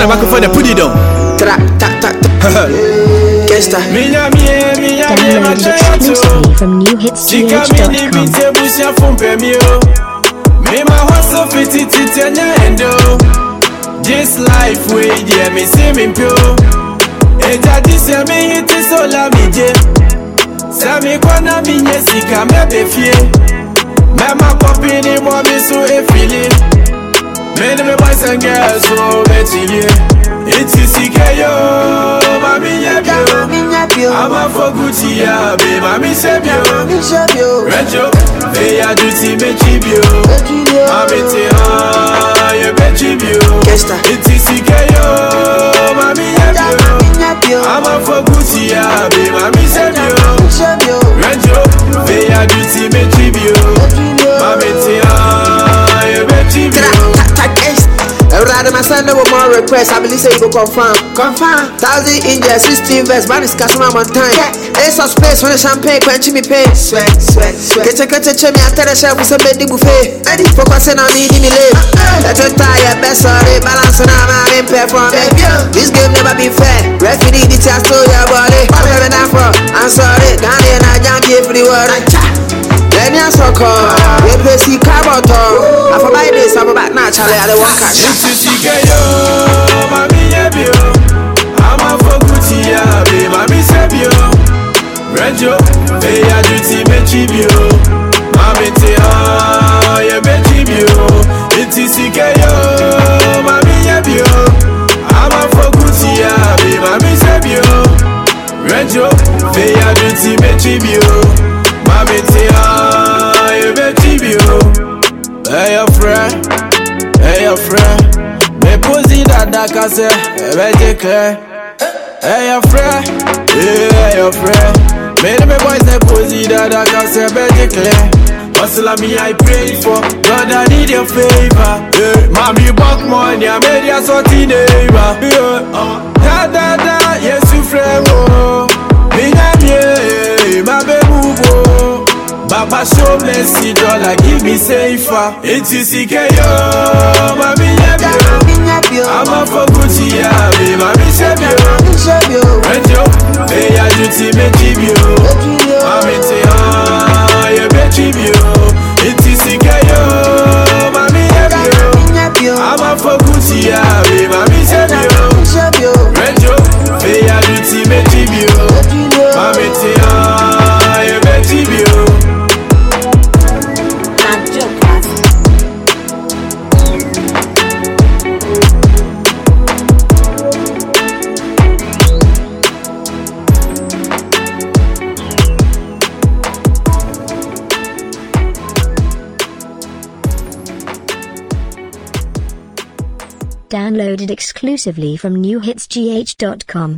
the microphone and put it down. Downloaded exclusively from newhitsgh.com. This life way, dear, me see me pure. Eja this year me hit it so la me je. Sami kwana mi nyesika me befie. Mama popi ni mo mi so efili. Many me boys and girls so betili. It's yo, mami nyabio. I'm a for Gucci ya, be mami sebio. Rejo, they are duty me chibio. Mami te ye bechibio. It's yo, mami nyabio. I'm a for Gucci ya, be mami sebio. Rejo, they are duty me chibio. Mami te ye bechibio. Rather my son with more requests, I believe say you go confirm. 1000 India, 16 verse, man is customer on time. Ace of space when the champagne quench me pain. Sweat. Get a me after the chef with some bed buffet. Focusing on needing me late. Let your tire best sorry, balance on my main performance. This game never be fair. Referee the chance to your body. I'm sorry, down here and I can't give the word. Let me ask for call. We play see carbon. I for buy this, I'm back now, Charlie. I don't want cash. Yo, mami nyabio. I'm a for Gucci ya, be mami sebio. Rejo, they are duty me chibio. Mami te ye bechibio. It's yo, mami nyabio. I'm a for Gucci ya, be mami sebio. Rejo, they are duty me chibio. Mami te ye bechibio. Hey your friend. Me posi dada kase, ebe clear. Hey your friend. Me boys ne posi dada kase, ebe clear. Hustle me I pray for, God I need your favor. Mami buck money, I made ya sorti neighbor. Da, yes you friend oh. Me nyamye, my bebubo. Baba show mercy, dollar give me safer. It's yo, mami nyabio. I'm a for Gucci ya, be mami sebio. Rejo, they are duty me chibio. Mami te ye bechibio. It's yo, mami nyabio. I'm a for Gucci ya, be mami sebio. Rejo, they are duty me chibio. Mami te ye bechibio. Downloaded exclusively from newhitsgh.com.